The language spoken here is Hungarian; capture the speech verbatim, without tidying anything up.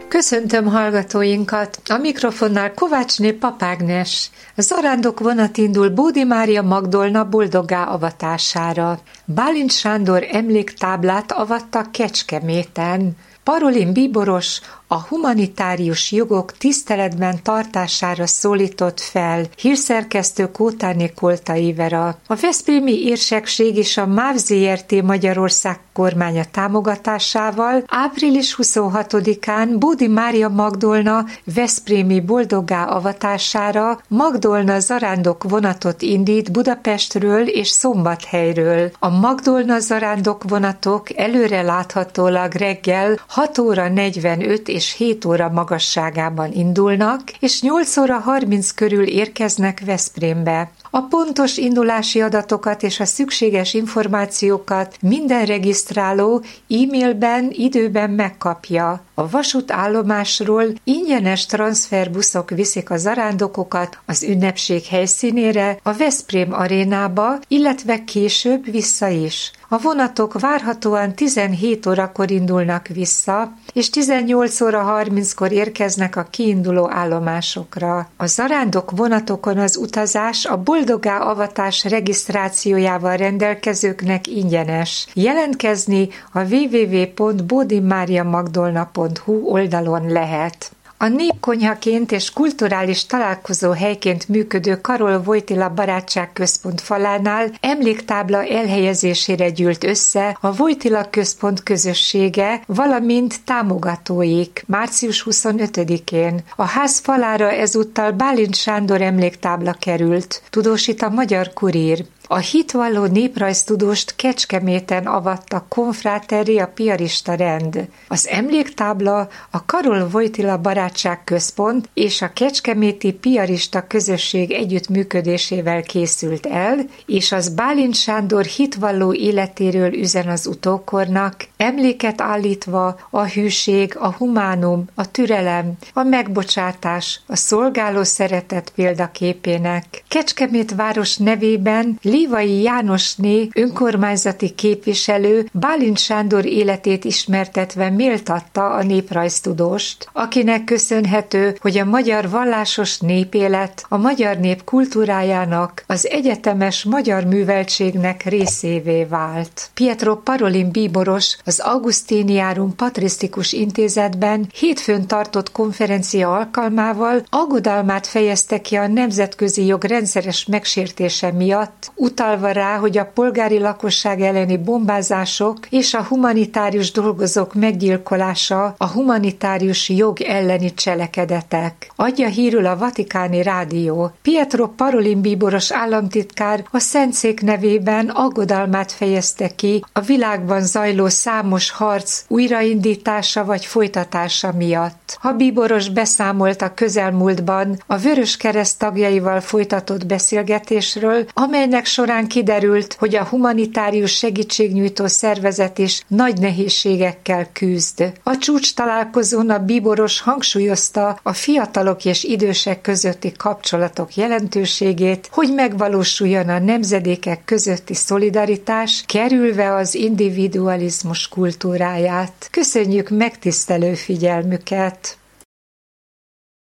Köszöntöm hallgatóinkat! A mikrofonnál Kovácsné Papágnes. A zarándok vonat indul Bódi Mária Magdolna boldoggá avatására. Bálint Sándor emléktáblát avattak Kecskeméten. Parolin Bíboros a humanitárius jogok tiszteletben tartására szólított fel, hírszerkesztő Kótáné Koltai Vera. A veszprémi érsekség és a MÁV zé er té Magyarország kormánya támogatásával április huszonhatodikán Bódi Mária Magdolna veszprémi boldoggá avatására Magdolna zarándok vonatot indít Budapestről és Szombathelyről. A Magdolna zarándok vonatok előre láthatólag reggel hat óra negyvenöt és hét óra magasságában indulnak, és nyolc óra harminc körül érkeznek Veszprémbe. A pontos indulási adatokat és a szükséges információkat minden regisztráló e-mailben időben megkapja. A vasútállomásról ingyenes transferbuszok viszik a zarándokokat az ünnepség helyszínére, a Veszprém arénába, illetve később vissza is. A vonatok várhatóan tizenhét órakor indulnak vissza, és tizennyolc óra harminckor érkeznek a kiinduló állomásokra. A zarándok vonatokon az utazás a boldoggá avatás regisztrációjával rendelkezőknek ingyenes. Jelentkezni a double-u double-u double-u pont bodimariamagdolna pont hu oldalon lehet. A népkonyhaként és kulturális találkozó helyként működő Karol Wojtyla Barátságközpont falánál emléktábla elhelyezésére gyűlt össze a Wojtyla Központ közössége, valamint támogatóik március huszonötödikén. A ház falára ezúttal Bálint Sándor emléktábla került, tudósít a Magyar Kurír. A hitvalló néprajztudóst Kecskeméten avatta Konfráteria piarista rend. Az emléktábla a Karol Wojtyla Barátságközpont és a Kecskeméti piarista közösség együttműködésével készült el, és az Bálint Sándor hitvalló életéről üzen az utókornak, emléket állítva a hűség, a humánum, a türelem, a megbocsátás, a szolgáló szeretet példaképének. Kecskemét város nevében Lévai Jánosné önkormányzati képviselő Bálint Sándor életét ismertetve méltatta a néprajztudóst, akinek köszönhető, hogy a magyar vallásos népélet a magyar nép kultúrájának, az egyetemes magyar műveltségnek részévé vált. Pietro Parolin Bíboros az Augustinianum Patrisztikus Intézetben hétfőn tartott konferencia alkalmával aggodalmát fejezte ki a nemzetközi jog rendszeres megsértése miatt, utalva rá, hogy a polgári lakosság elleni bombázások és a humanitárius dolgozók meggyilkolása a humanitárius jog elleni cselekedetek. Adja hírül a Vatikáni Rádió. Pietro Parolin Bíboros államtitkár a Szentszék nevében aggodalmát fejezte ki a világban zajló számos harc újraindítása vagy folytatása miatt. A Bíboros beszámolt a közelmúltban a Vöröskereszt tagjaival folytatott beszélgetésről, amelynek során kiderült, hogy a humanitárius segítségnyújtó szervezet is nagy nehézségekkel küzd. A csúcs találkozón a Bíboros hangsúlyozta a fiatalok és idősek közötti kapcsolatok jelentőségét, hogy megvalósuljon a nemzedékek közötti szolidaritás, kerülve az individualizmus kultúráját. Köszönjük megtisztelő figyelmüket!